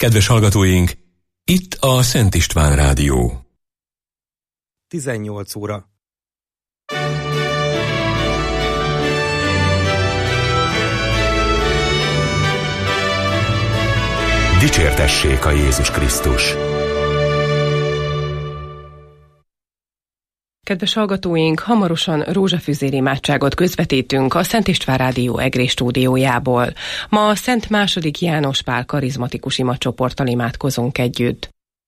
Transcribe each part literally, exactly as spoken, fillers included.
Kedves hallgatóink, itt a Szent István Rádió. tizennyolc óra. Dicsértessék a Jézus Krisztus! Kedves hallgatóink, hamarosan rózsafüzér imádságot közvetítünk a Szent István Rádió Egrés stúdiójából. Ma a Szent második János Pál karizmatikus imacsoporttal imádkozunk együtt.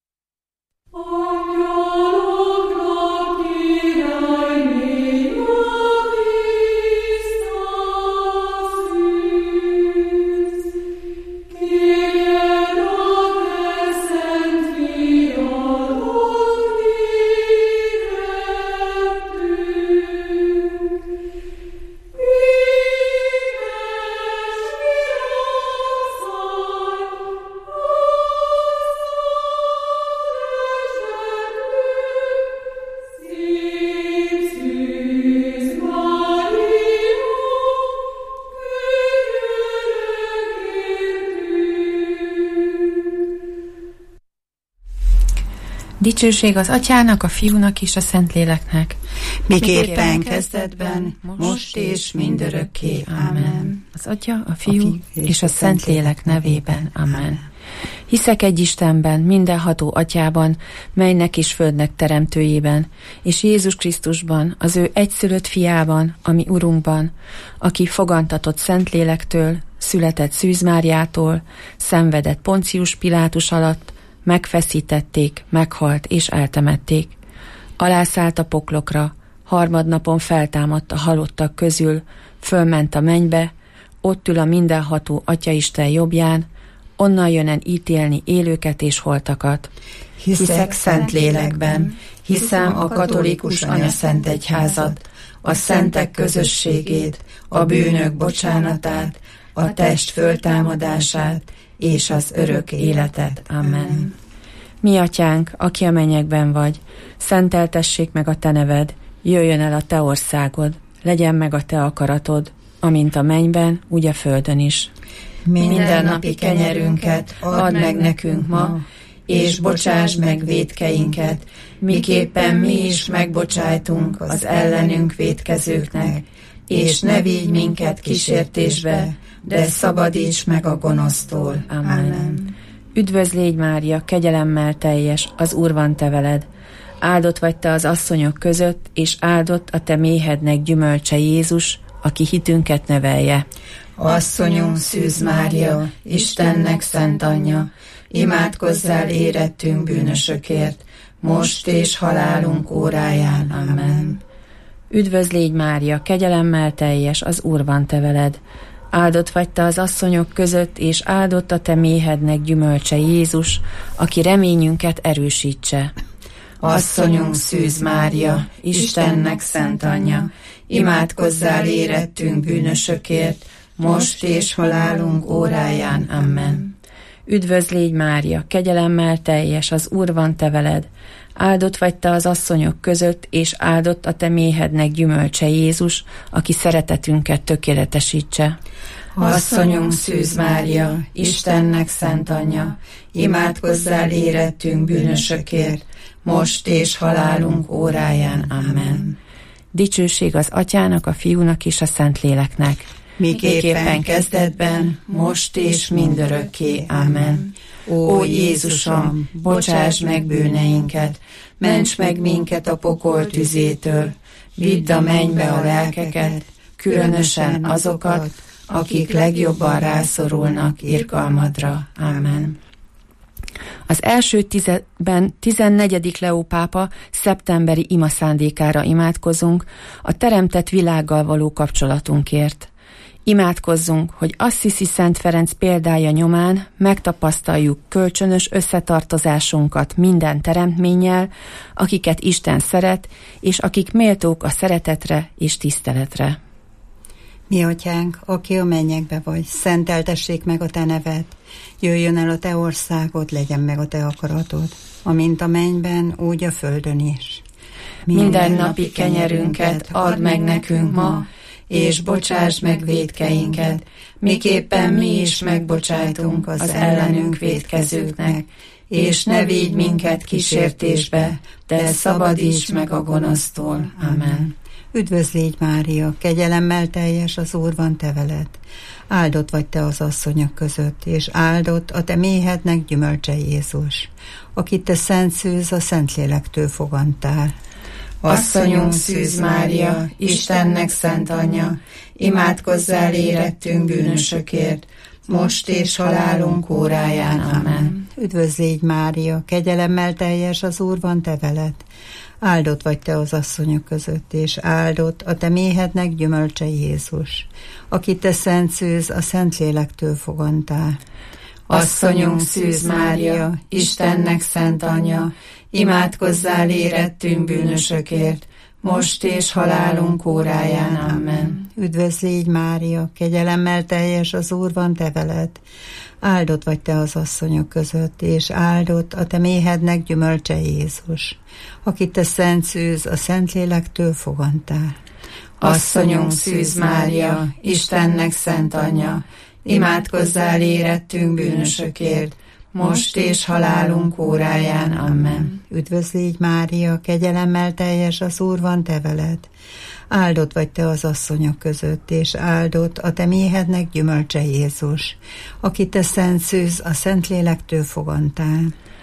Dicsőség az Atyának, a Fiúnak és a Szentléleknek. Miképpen kezdetben, most és mindörökké. Amen. Az Atya, a Fiú, a Fiú és a Szentlélek nevében. Amen. Hiszek egy Istenben, mindenható Atyában, melynek és földnek teremtőjében, és Jézus Krisztusban, az ő egyszülött fiában, ami Urunkban, aki fogantatott Szentlélektől, született Szűz Máriától, szenvedett Poncius Pilátus alatt, megfeszítették, meghalt és eltemették. Alászállt a poklokra, harmadnapon feltámadt a halottak közül, fölment a mennybe, ott ül a mindenható Atyaisten jobbján, onnan jönen ítélni élőket és holtakat. Hiszek Szentlélekben, hiszem a katolikus anyaszent egyházat, a szentek közösségét, a bűnök bocsánatát, a test föltámadását és az örök életet. Amen. Mi Atyánk, aki a mennyekben vagy, szenteltessék meg a te neved, jöjjön el a te országod, legyen meg a te akaratod, amint a mennyben, úgy a földön is. Mindennapi kenyerünket add meg nekünk ma, és bocsáss meg vétkeinket, miképpen mi is megbocsájtunk az ellenünk vétkezőknek, és ne vigy minket kísértésbe, de szabadíts meg a gonosztól. Amen. Üdvözl légy, Mária, kegyelemmel teljes, az Úr van te veled. Áldott vagy te az asszonyok között, és áldott a te méhednek gyümölcse Jézus, aki hitünket növelje. Asszonyunk Szűz Mária, Istennek szent anyja, imádkozzál érettünk bűnösökért, most és halálunk óráján. Amen. Üdvözl légy, Mária, kegyelemmel teljes, az Úr van te veled. Áldott vagy te az asszonyok között, és áldott a te méhednek gyümölcse Jézus, aki reményünket erősítse. Asszonyunk Szűz Mária, Istennek szent anyja, imádkozzál érettünk bűnösökért, most és halálunk óráján. Amen. Üdvözl légy, Mária, kegyelemmel teljes, az Úr van te veled. Áldott vagy te az asszonyok között, és áldott a te méhednek gyümölcse Jézus, aki szeretetünket tökéletesítse. Asszonyunk Szűz Mária, Istennek szent anyja, imádkozzál érettünk bűnösökért, most és halálunk óráján. Amen. Dicsőség az Atyának, a Fiúnak és a Szentléleknek. Miképpen kezdetben, most és mindörökké. Amen. Ó Jézusom, bocsáss meg bűneinket, ments meg minket a pokol tüzétől, vidd a mennybe a lelkeket, különösen azokat, akik legjobban rászorulnak irgalmadra. Amen. Az első tizedben tizennegyedik Leó pápa szeptemberi imaszándékára imádkozunk a teremtett világgal való kapcsolatunkért. Imádkozzunk, hogy Assisi Szent Ferenc példája nyomán megtapasztaljuk kölcsönös összetartozásunkat minden teremtménnyel, akiket Isten szeret, és akik méltók a szeretetre és tiszteletre. Mi Atyánk, aki a mennyekbe vagy, szenteltessék meg a te neved, jöjjön el a te országod, legyen meg a te akaratod, amint a mennyben, úgy a földön is. Minden napi kenyerünket add meg nekünk ma, és bocsáss meg vétkeinket, miképpen mi is megbocsájtunk az ellenünk vétkezőknek, és ne vigy minket kísértésbe, de szabadíts meg a gonosztól. Amen. Üdvözl légy, Mária, kegyelemmel teljes, az Úr van te veled. Áldott vagy te az asszonyok között, és áldott a te méhednek gyümölcse Jézus, akit te szent szűz a Szentlélektől fogantál. Asszonyunk Szűz Mária, Istennek szent anyja, imádkozzál érettünk bűnösökért, most és halálunk óráján. Amen. Üdvözl légy, Mária, kegyelemmel teljes, az Úr van te veled. Áldott vagy te az asszonyok között, és áldott a te méhednek gyümölcse Jézus, akit te szent szűz a Szentlélektől fogantál. Asszonyunk Szűz Mária, Istennek szent anyja, imádkozzál érettünk bűnösökért, most és halálunk óráján. Amen. Üdvözl légy, Mária, kegyelemmel teljes, az Úr van te veled. Áldott vagy te az asszonyok között, és áldott a te méhednek gyümölcse Jézus, akit te szent szűz a Szentlélektől fogantál. Asszonyunk Szűz Mária, Istennek szent anyja, imádkozzál érettünk bűnösökért, most és halálunk óráján. Amen. Üdvözl légy, Mária, kegyelemmel teljes, az Úr van te veled. Áldott vagy te az asszonyok között, és áldott a te méhednek gyümölcse Jézus, akit te szent szűz a Szentlélektől fogantál.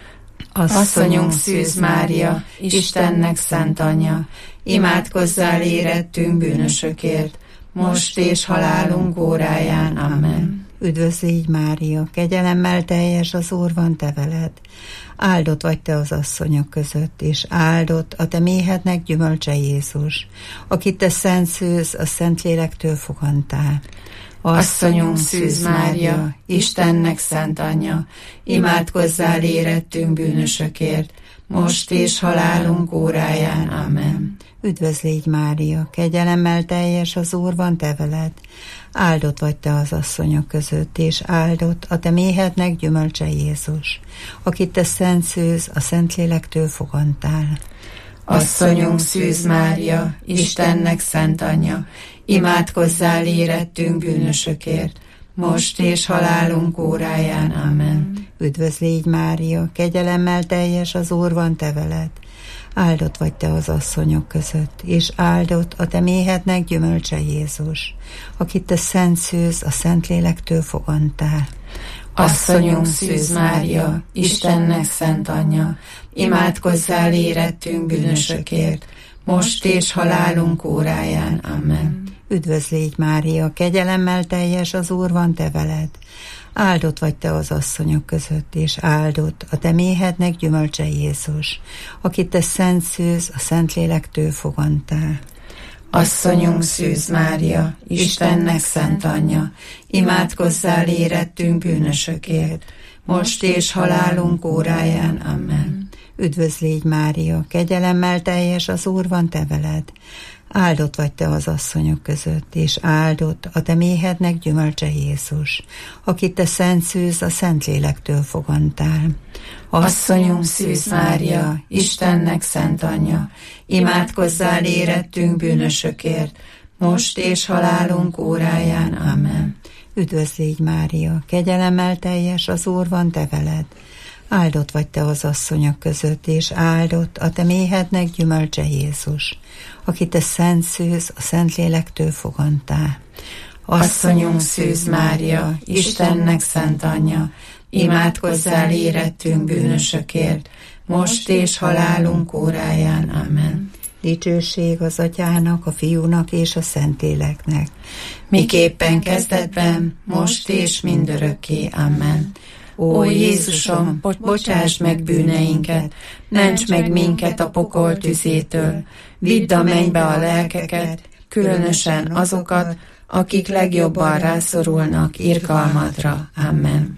Asszonyunk Szűz Mária, Istennek szent anyja, imádkozzál érettünk bűnösökért, most és halálunk óráján. Amen. Üdvözl légy, Mária, kegyelemmel teljes, az Úr van te veled. Áldott vagy te az asszonyok között, és áldott a te méhednek gyümölcse Jézus, akit te szent szűz a Szentlélektől fogantál. Asszonyunk Szűz Mária, Istennek szent anyja, imádkozzál érettünk bűnösökért, most és halálunk óráján. Amen. Üdvözl légy, Mária, kegyelemmel teljes, az Úr van te veled. Áldott vagy te az asszonyok között, és áldott a te méhednek gyümölcse Jézus, akit te szent szűz a Szentlélektől fogantál. Asszonyunk Szűz Mária, Istennek szent anyja, imádkozzál érettünk bűnösökért, most és halálunk óráján. Amen. Üdvözl légy, Mária, kegyelemmel teljes, az Úr van te veled. Áldott vagy te az asszonyok között, és áldott a te méhednek gyümölcse Jézus, akit te szent szűz a Szentlélektől fogantál. Asszonyunk Szűz Mária, Istennek szent anyja, imádkozzál érettünk bűnösökért, most és halálunk óráján. Amen. Üdvözl légy, Mária, kegyelemmel teljes, az Úr van te veled. Áldott vagy te az asszonyok között, és áldott a te méhednek gyümölcse Jézus, akit te szent szűz a Szentlélektől fogantál. Asszonyunk Szűz Mária, Istennek szent anyja, imádkozzál érettünk bűnösökért, most és halálunk óráján. Amen. Üdvözl légy, Mária, kegyelemmel teljes, az Úr van te veled. Áldott vagy te az asszonyok között, és áldott a te méhednek gyümölcse Jézus, akit te szent szűz a Szentlélektől fogantál. Asszonyunk Szűz Mária, Istennek szent anyja, imádkozzál érettünk bűnösökért, most és halálunk óráján. Amen. Üdvözl légy, Mária, kegyelemmel teljes, az Úr van te veled. Áldott vagy te az asszonyok között, és áldott a te méhednek gyümölcse Jézus, akit te szent szűz a Szentlélektől fogantál. Asszonyunk Szűz Mária, Istennek szent anyja, imádkozzál érettünk bűnösökért, most és halálunk óráján. Amen. Dicsőség az Atyának, a Fiúnak és a Szentléleknek, miképpen kezdetben, most és mindörökké. Amen. Ó Jézusom, bo- bocsáss meg bűneinket, ments meg minket a pokol tüzétől, vidd a mennybe a lelkeket, különösen azokat, akik legjobban rászorulnak irgalmadra. Amen.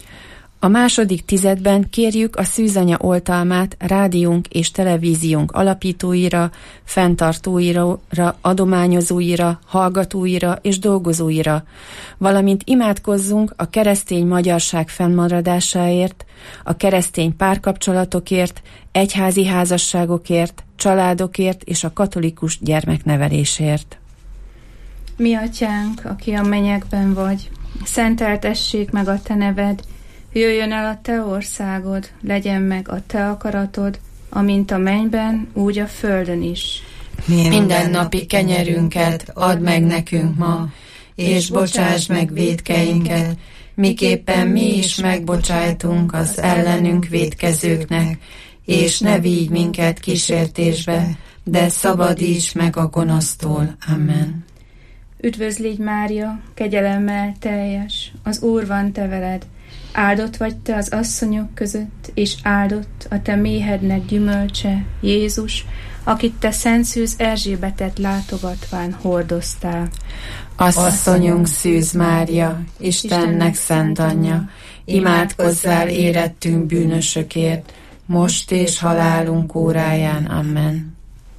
A második tizedben kérjük a Szűzanya oltalmát rádiónk és televíziónk alapítóira, fenntartóira, adományozóira, hallgatóira és dolgozóira, valamint imádkozzunk a keresztény magyarság fennmaradásáért, a keresztény párkapcsolatokért, egyházi házasságokért, családokért és a katolikus gyermeknevelésért. Mi atyánk, aki a mennyekben vagy, szenteltessék meg a te neved, jöjjön el a te országod, legyen meg a te akaratod, amint a mennyben, úgy a földön is. Minden napi kenyerünket add meg nekünk ma, és bocsáss meg vétkeinket, miképpen mi is megbocsájtunk az ellenünk vétkezőknek, és ne vigy minket kísértésbe, de szabadíts meg a gonosztól. Amen. Üdvözlégy Mária, kegyelemmel teljes, az Úr van te veled, áldott vagy te az asszonyok között, és áldott a te méhednek gyümölcse, Jézus, akit te Szent Szűz Erzsébetet látogatván hordoztál. Asszonyunk Szűz Mária, Istennek szent anyja, imádkozzál érettünk bűnösökért, most és halálunk óráján. Amen.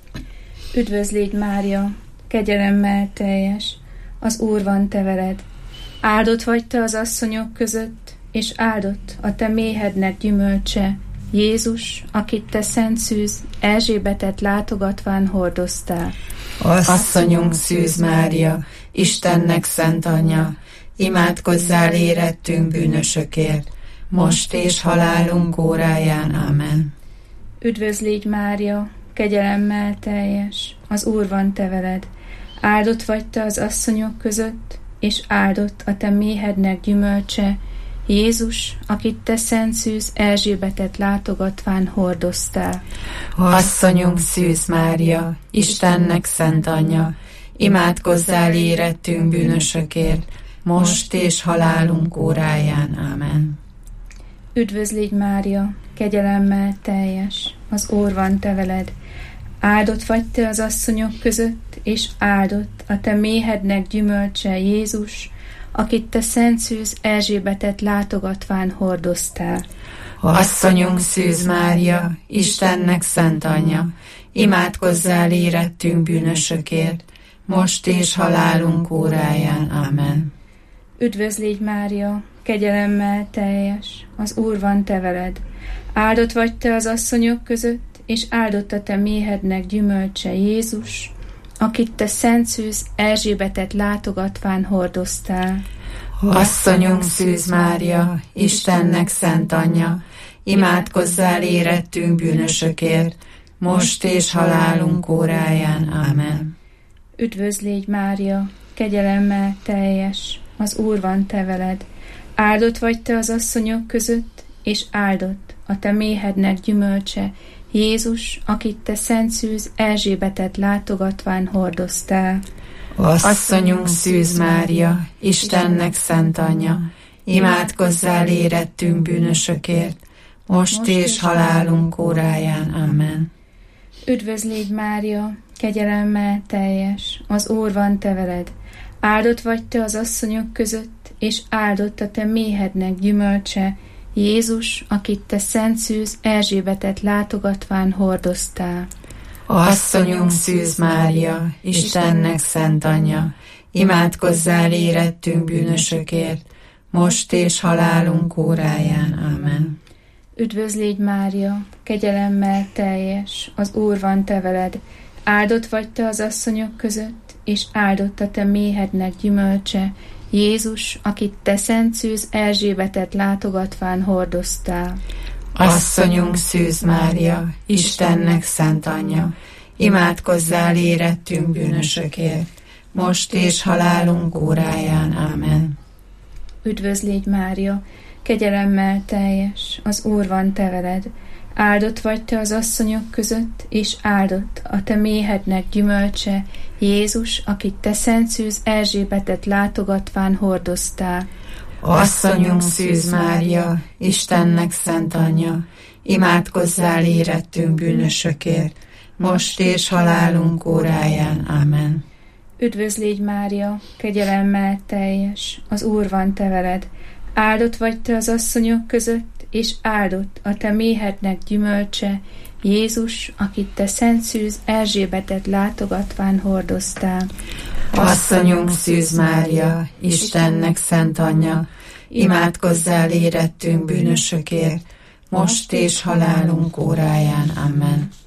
Üdvözlégy Mária, kegyelemmel teljes, az Úr van te veled, áldott vagy te az asszonyok között, és áldott a te méhednek gyümölcse, Jézus, akit te Szent Szűz Erzsébetet látogatván hordoztál. Asszonyunk Szűz Mária, Istennek szent anyja, imádkozzál érettünk bűnösökért, most és halálunk óráján. Amen. Üdvözlégy Mária, kegyelemmel teljes, az Úr van te veled, áldott vagy te az asszonyok között, és áldott a te méhednek gyümölcse, Jézus, akit te Szent Szűz Erzsébetet látogatván hordoztál. Asszonyunk Szűz Mária, Istennek szent anyja, imádkozzál érettünk bűnösökért, most és halálunk óráján. Amen. Üdvözlégy Mária, kegyelemmel teljes, az Úr van te veled, áldott vagy te az asszonyok között, és áldott a te méhednek gyümölcse, Jézus, akit te Szent Szűz Erzsébetet látogatván hordoztál. Asszonyunk Szűz Mária, Istennek szent anyja, imádkozzál érettünk bűnösökért, most és halálunk óráján. Amen. Üdvözlégy Mária, kegyelemmel teljes, az Úr van te veled, áldott vagy te az asszonyok között, és áldott a te méhednek gyümölcse, Jézus, akit te Szent Szűz Erzsébetet látogatván hordoztál. Asszonyunk Szűz Mária, Istennek szent anyja, imádkozzál érettünk bűnösökért, most és halálunk óráján. Amen. Üdvözlégy Mária, kegyelemmel teljes, az Úr van te veled, áldott vagy te az asszonyok között, és áldott a te méhednek gyümölcse, Jézus, akit te Szent Szűz Erzsébetet látogatván hordoztál. Asszonyunk Szűz Mária, Istennek szent anyja, imádkozzál érettünk bűnösökért, most és halálunk óráján. Amen. Üdvözlégy Mária, kegyelemmel teljes, az Úr van te veled, áldott vagy te az asszonyok között, és áldott a te méhednek gyümölcse, Jézus, akit te Szent Szűz Erzsébetet látogatván hordoztál. Asszonyunk Szűz Mária, Istennek szent anyja, imádkozzál érettünk bűnösökért, most és halálunk óráján. Amen. Üdvözlégy Mária, kegyelemmel teljes, az Úr van te veled, áldott vagy te az asszonyok között, és áldott a te méhednek gyümölcse, Jézus, akit te Szent Szűz Erzsébetet látogatván hordoztál. Asszonyunk Szűz Mária, Istennek szent anyja, imádkozzál érettünk bűnösökért, most és halálunk óráján. Amen. Üdvözlégy Mária, kegyelemmel teljes, az Úr van te veled, áldott vagy te az asszonyok között, és áldott a te méhednek gyümölcse, Jézus, akit te Szent Szűz Erzsébetet látogatván hordoztál. Asszonyunk Szűz Mária, Istennek szent anyja, imádkozzál érettünk bűnösökért, most és halálunk óráján. Amen. Üdvözlégy Mária, kegyelemmel teljes, az Úr van te veled, áldott vagy te az asszonyok között, és áldott a te méhednek gyümölcse, Jézus, akit te Szent Szűz Erzsébetet látogatván hordoztál. Asszonyunk Szűz Mária, Istennek szent anyja, imádkozzál érettünk bűnösökért, most és halálunk óráján. Amen.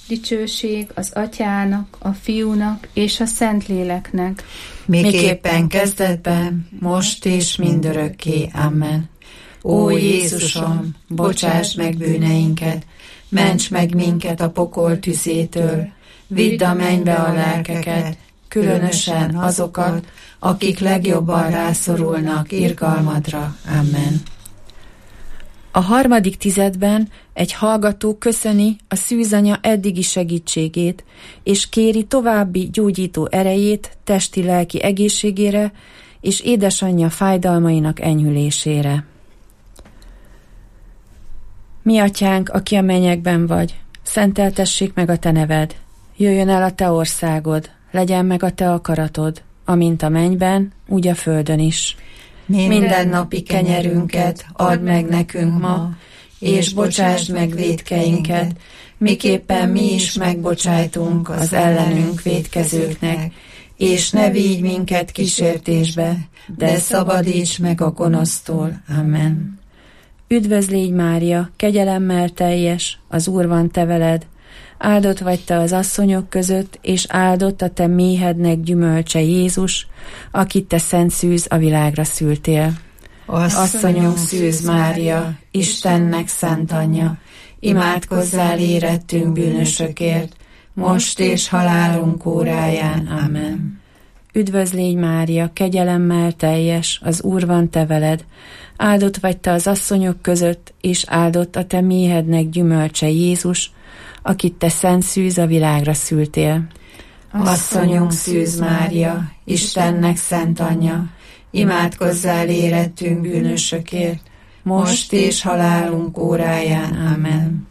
dicsőség az Atyának, a Fiúnak és a Szentléleknek. Miképpen kezdetben, most és mindörökké. Amen. Ó Jézusom, bocsáss meg bűneinket, ments meg minket a pokol tüzétől, vidd a mennybe a lelkeket, különösen azokat, akik legjobban rászorulnak irgalmadra. Amen. A harmadik tizedben egy hallgató köszöni a szűzanya eddigi segítségét, és kéri további gyógyító erejét testi-lelki egészségére és édesanyja fájdalmainak enyhülésére. Mi atyánk, aki a mennyekben vagy, szenteltessék meg a te neved, jöjjön el a te országod, legyen meg a te akaratod, amint a mennyben, úgy a földön is. Minden napi kenyerünket add meg nekünk ma, és bocsásd meg vétkeinket, miképpen mi is megbocsájtunk az ellenünk vétkezőknek, és ne vigy minket kísértésbe, de szabadíts meg a gonosztól. Amen. Üdvözl légy, Mária, kegyelemmel teljes, az Úr van te veled, áldott vagy te az asszonyok között, és áldott a te méhednek gyümölcse Jézus, akit te szent szűz a világra szültél. Asszonyunk szűz Mária, Istennek szent anyja, imádkozzál érettünk bűnösökért, most és halálunk óráján. Amen. Üdvözl légy, Mária, kegyelemmel teljes, az Úr van te veled, áldott vagy te az asszonyok között, és áldott a te méhednek gyümölcse Jézus, akit te szent szűz a világra szültél. Asszonyunk szűz Mária, Istennek szent anyja, imádkozzál érettünk bűnösökért, most és halálunk óráján. Amen.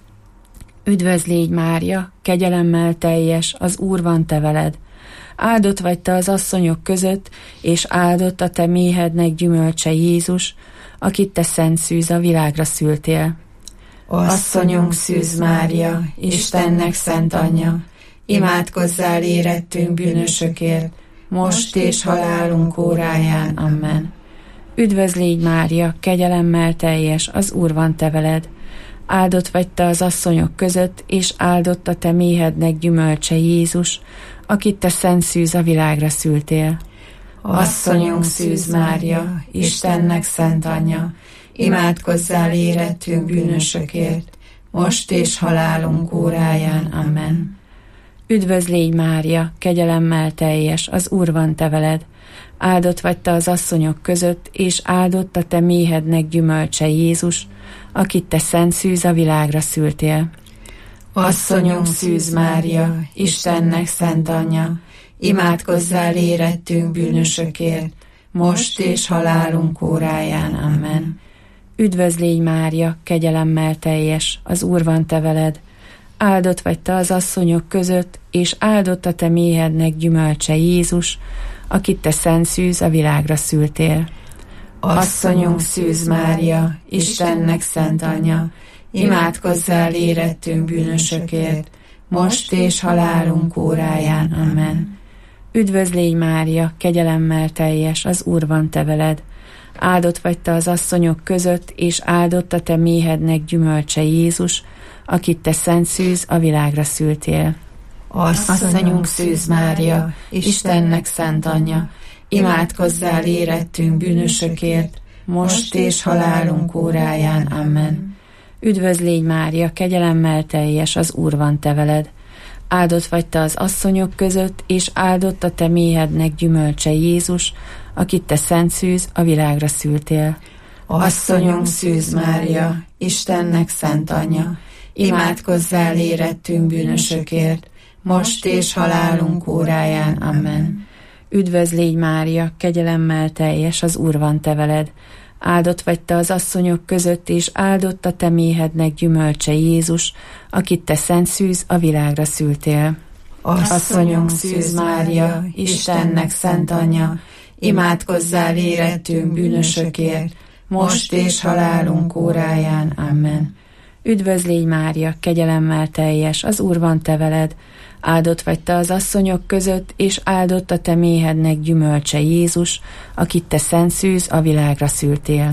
Üdvözl légy, Mária, kegyelemmel teljes, az Úr van te veled, áldott vagy te az asszonyok között, és áldott a te méhednek gyümölcse Jézus, akit te szent szűz a világra szültél. Asszonyunk szűz Mária, Istennek szent anyja, imádkozzál érettünk bűnösökért, most és halálunk óráján. Amen. Üdvözl légy, Mária, kegyelemmel teljes, az Úr van te veled, áldott vagy te az asszonyok között, és áldott a te méhednek gyümölcse Jézus, akit te szent szűz a világra szültél. Asszonyunk szűz Mária, Istennek szent anyja, imádkozzál érettünk bűnösökért, most és halálunk óráján. Amen. Üdvözl légy, Mária, kegyelemmel teljes, az Úr van te veled, áldott vagy te az asszonyok között, és áldott a te méhednek gyümölcse Jézus, akit te szent szűz a világra szültél. Asszonyunk szűz Mária, Istennek szent anyja, imádkozzál érettünk bűnösökért, most és halálunk óráján. Amen. Üdvözl légy, Mária, kegyelemmel teljes, az Úr van te veled, áldott vagy te az asszonyok között, és áldott a te méhednek gyümölcse Jézus, akit te szent szűz a világra szültél. Asszonyunk szűz Mária, Istennek szent anyja, imádkozzál érettünk bűnösökért, most és halálunk óráján. Amen. Üdvözl légy, Mária, kegyelemmel teljes, az Úr van te veled, áldott vagy te az asszonyok között, és áldott a te méhednek gyümölcse Jézus, akit te szent szűz a világra szültél. Asszonyunk szűz Mária, Istennek szent anyja, imádkozzál érettünk bűnösökért, most és halálunk óráján. Amen. Üdvözl légy, Mária, kegyelemmel teljes, az Úr van te veled, áldott vagy te az asszonyok között, és áldott a te méhednek gyümölcse Jézus, akit te szent szűz a világra szültél. Asszonyunk szűz Mária, Istennek szent anyja, imádkozzál érettünk bűnösökért, most és halálunk óráján. Amen. Üdvözl légy, Mária, kegyelemmel teljes, az Úr van te veled, áldott vagy te az asszonyok között, és áldott a te méhednek gyümölcse Jézus, akit te szent szűz a világra szültél. Asszonyunk szűz Mária, Istennek szent anyja, imádkozzál érettünk bűnösökért, most és halálunk óráján. Amen. Üdvözl légy, Mária, kegyelemmel teljes, az Úr van te veled, áldott vagy te az asszonyok között, és áldott a te méhednek gyümölcse Jézus, akit te szent szűz a világra szültél.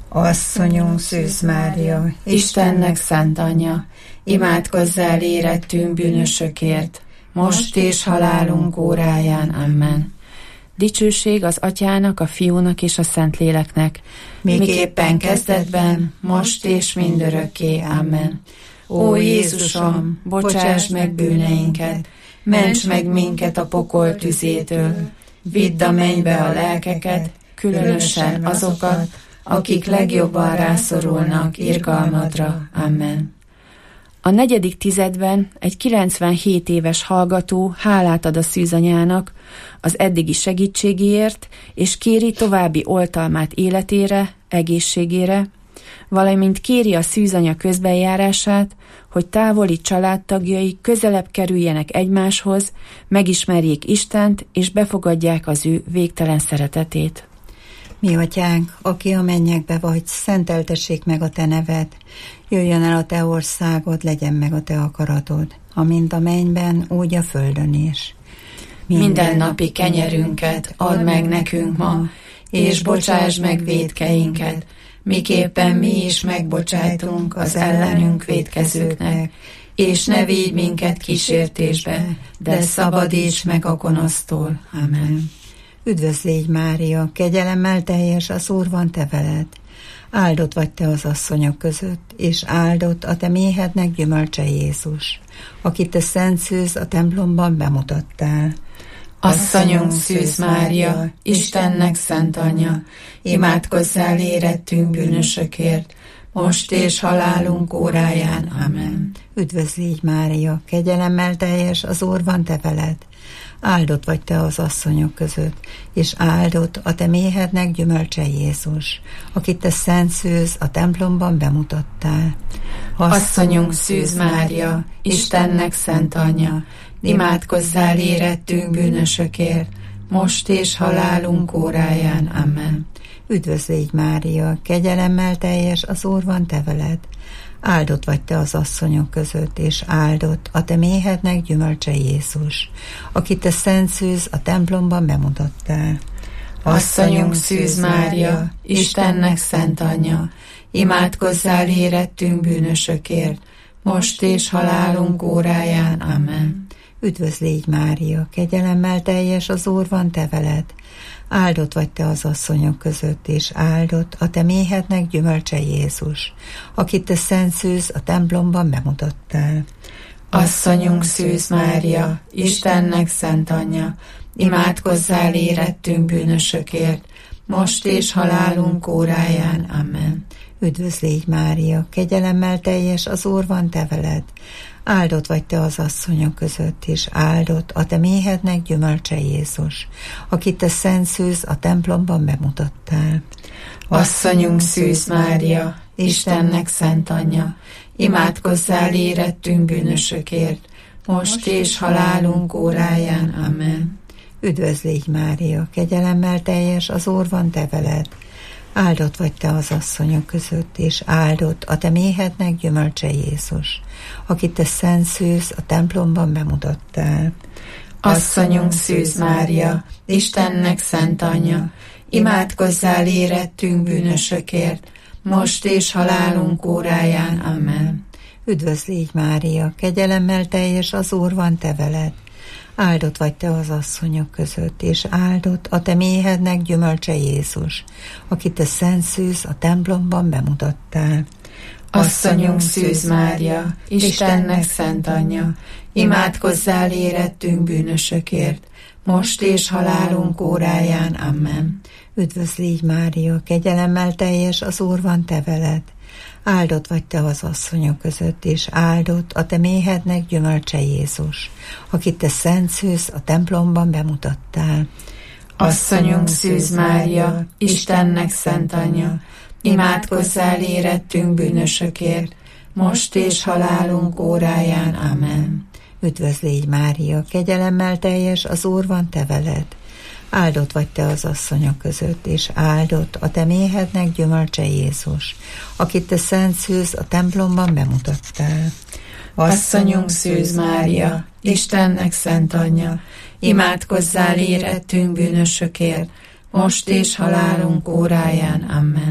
Asszonyunk Szűz Mária, Istennek szent anyja, imádkozzál érettünk bűnösökért, most és halálunk óráján. Amen. Dicsőség az Atyának, a Fiúnak és a Szentléleknek, miképpen kezdetben, most és mindörökké. Amen. Ó Jézusom, bocsáss meg bűneinket, ments meg minket a pokol tüzétől, vidd a mennybe a lelkeket, különösen azokat, akik legjobban rászorulnak irgalmadra. Amen. A negyedik tizedben egy kilencvenhét éves hallgató hálát ad a szűzanyának az eddigi segítségéért, és kéri további oltalmát életére, egészségére, valamint kéri a szűzanya közbenjárását, hogy távoli családtagjai közelebb kerüljenek egymáshoz, megismerjék Istent, és befogadják az ő végtelen szeretetét. Mi atyánk, aki a mennyekbe vagy, szenteltessék meg a te neved, jöjjön el a te országod, legyen meg a te akaratod, amint a mennyben, úgy a földön is. Minden napi kenyerünket add meg nekünk ma, és bocsáss meg vétkeinket, miképpen mi is megbocsájtunk az ellenünk vétkezőknek, és ne védj minket kísértésbe, de szabadíts meg a gonosztól. Amen. Üdvözl légy, Mária, kegyelemmel teljes, az Úr van te veled. Áldott vagy te az asszonyok között, és áldott a te méhednek gyümölcse Jézus, akit te szent szűz a templomban bemutattál. Asszonyunk Szűz Mária, Istennek szent anyja, imádkozzál érettünk bűnösökért, most és halálunk óráján. Amen. Üdvözl légy, Mária, kegyelemmel teljes, az Úr van te veled. Áldott vagy te az asszonyok között, és áldott a te méhednek gyümölcse Jézus, akit te szent szűz a templomban bemutattál. Asszonyunk Szűz Mária, Istennek szent anyja, imádkozzál érettünk bűnösökért, most és halálunk óráján. Amen. Üdvözl légy, Mária, kegyelemmel teljes, az Úr van te veled. Áldott vagy te az asszonyok között, és áldott a te méhednek gyümölcse Jézus, akit te szent szűz a templomban bemutattál. Asszonyunk Szűz Mária, Istennek szent anyja, imádkozzál érettünk bűnösökért, most és halálunk óráján. Amen. Üdvözl légy, Mária, kegyelemmel teljes, az Úr van te veled. Áldott vagy te az asszonyok között, és áldott a te méhednek gyümölcse Jézus, akit te szent szűz a templomban bemutattál. Asszonyunk Szűz Mária, Istennek szent anyja, imádkozzál érettünk bűnösökért, most és halálunk óráján. Amen. Üdvözl légy, Mária, kegyelemmel teljes, az Úr van te veled. Áldott vagy te az asszonyok között, és áldott a te méhednek gyümölcse Jézus, akit te szent szűz a templomban bemutattál. Asszonyunk Szűz Mária, Istennek szent anyja, imádkozzál érettünk bűnösökért, most és halálunk óráján. Amen. Üdvözl légy, Mária, kegyelemmel teljes, az Úr van te veled. Áldott vagy te az asszonyok között, és áldott a te méhednek gyümölcse Jézus, akit te szent szűz a templomban bemutattál. Asszonyunk Szűz Mária, Istennek szent anyja, imádkozzál érettünk bűnösökért, most és halálunk óráján. Amen. Üdvözl légy, Mária, kegyelemmel teljes, az Úr van te veled. Áldott vagy te az asszonyok között, és áldott a te méhednek gyümölcse Jézus, akit te szent szűz a templomban bemutattál. Asszonyunk Szűz Mária, Istennek szent anyja, imádkozzál érettünk bűnösökért, most és halálunk óráján. Amen. Üdvözl légy, Mária, kegyelemmel teljes, az Úr van te veled. Áldott vagy te az asszonyok között, és áldott a te méhednek gyümölcse Jézus, akit te szent szűz a templomban bemutattál. Asszonyunk Szűz Mária, Istennek szent anyja, imádkozzál érettünk bűnösökért, most és halálunk óráján. Amen. Üdvözl légy, Mária, kegyelemmel teljes, az Úr van te veled. Áldott vagy te az asszonyok között, és áldott a te méhednek gyümölcse Jézus, akit te szent szűz a templomban bemutattál. Asszonyunk Szűz Mária, Istennek szent anyja, imádkozzál érettünk bűnösökért, most és halálunk óráján. Amen.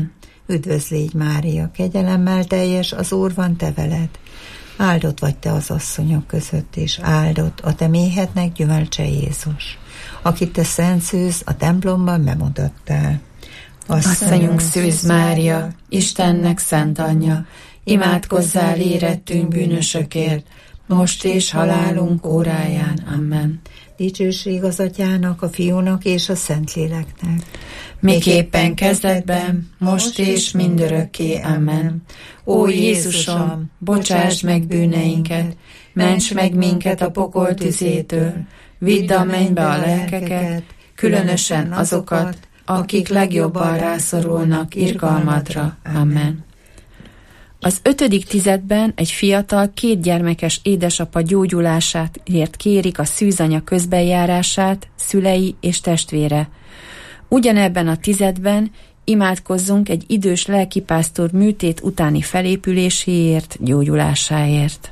Üdvözl légy Mária, kegyelemmel teljes, az Úr van te veled. Áldott vagy te az asszonyok között, és áldott a te méhednek gyümölcse Jézus, akit te szent szűz a templomban bemutattál. Asszonyunk Szűz Mária, Istennek szent anyja, imádkozzál érettünk bűnösökért, most és halálunk óráján. Amen. Dicsőség az Atyának, a Fiúnak és a Szentléleknek. Miképpen kezdetben, most és mindörökké. Amen. Ó Jézusom, bocsásd meg bűneinket, ments meg minket a pokol tüzétől, vidd a mennybe a lelkeket, különösen azokat, akik legjobban rászorulnak irgalmadra. Amen. Az ötödik tizedben egy fiatal, két gyermekes édesapa gyógyulását kérik a szűzanya közbenjárását, szülei és testvére. Ugyanebben a tizedben imádkozzunk egy idős lelkipásztor műtét utáni felépüléséért, gyógyulásáért.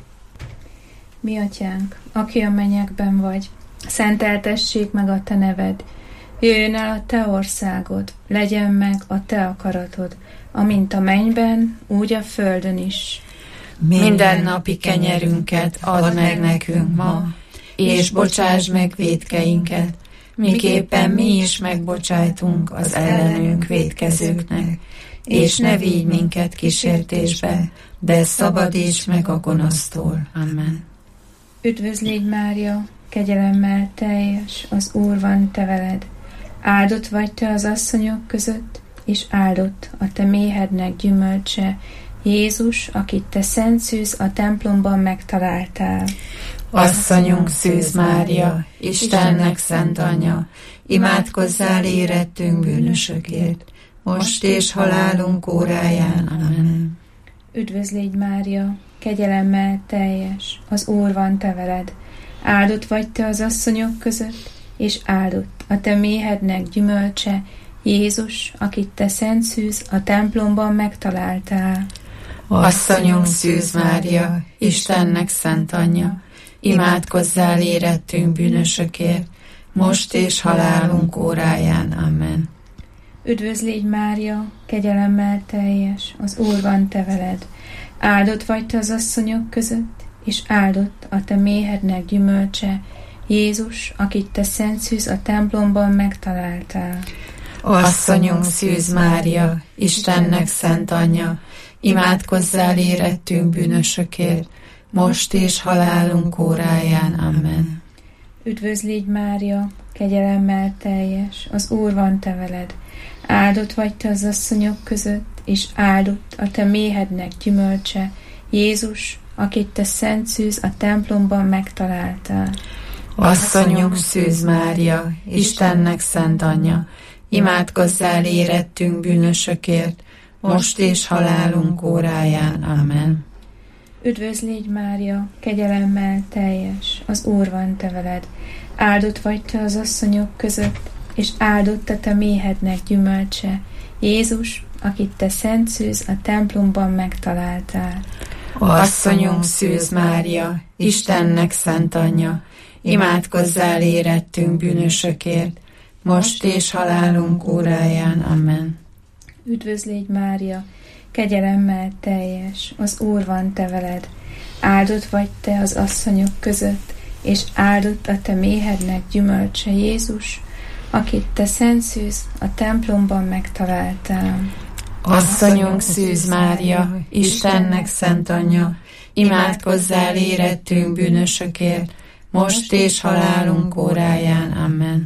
Mi atyánk, aki a mennyekben vagy, szenteltessék meg a te neved, jöjjön el a te országod, legyen meg a te akaratod, amint a mennyben, úgy a földön is. Minden napi kenyerünket add meg nekünk ma, és bocsásd meg vétkeinket, miképpen mi is megbocsájtunk az ellenünk vétkezőknek, és ne vigy minket kísértésbe, de szabadíts meg a gonosztól. Amen. Üdvözl légy Mária, kegyelemmel teljes, az Úr van te veled. Áldott vagy te az asszonyok között, és áldott a te méhednek gyümölcse, Jézus, akit te szent szűz a templomban megtaláltál. Asszonyunk Szűz Mária, Istennek szent anyja, imádkozzál érettünk bűnösökért, most és halálunk óráján. Amen. Üdvözl légy Mária, kegyelemmel teljes, az Úr van te veled. Áldott vagy te az asszonyok között, és áldott a te méhednek gyümölcse, Jézus, akit te szent szűz a templomban megtaláltál. Asszonyunk Szűz Mária, Istennek szent anyja, imádkozzál érettünk bűnösökért, most és halálunk óráján. Amen. Üdvözl légy Mária, kegyelemmel teljes, az Úr van te veled. Áldott vagy te az asszonyok között, és áldott a te méhednek gyümölcse, Jézus, akit te szent szűz a templomban megtaláltál. Asszonyunk Szűz Mária, Istennek szent anyja, imádkozzál érettünk bűnösökért, most és halálunk óráján. Amen. Üdvözl légy Mária, kegyelemmel teljes, az Úr van te veled. Áldott vagy te az asszonyok között, és áldott a te méhednek gyümölcse, Jézus, akit te szent szűz a templomban megtaláltál. Asszonyunk Szűz Mária, Istennek szent anyja, imádkozzál érettünk bűnösökért, most és halálunk óráján. Amen. Üdvözl légy Mária, kegyelemmel teljes, az Úr van te veled. Áldott vagy te az asszonyok között, és áldott a te méhednek gyümölcse, Jézus, akit te szent szűz a templomban megtaláltál. Asszonyunk Szűz Mária, Istennek szent anyja, imádkozzál érettünk bűnösökért, most és halálunk óráján. Amen. Üdvözl légy Mária, kegyelemmel teljes, az Úr van te veled. Áldott vagy te az asszonyok között, és áldott a te méhednek gyümölcse, Jézus, akit te szent szűz a templomban megtaláltál. Asszonyunk Szűz Mária, Istennek szent anyja, imádkozzál érettünk bűnösökért, most és halálunk óráján. Amen.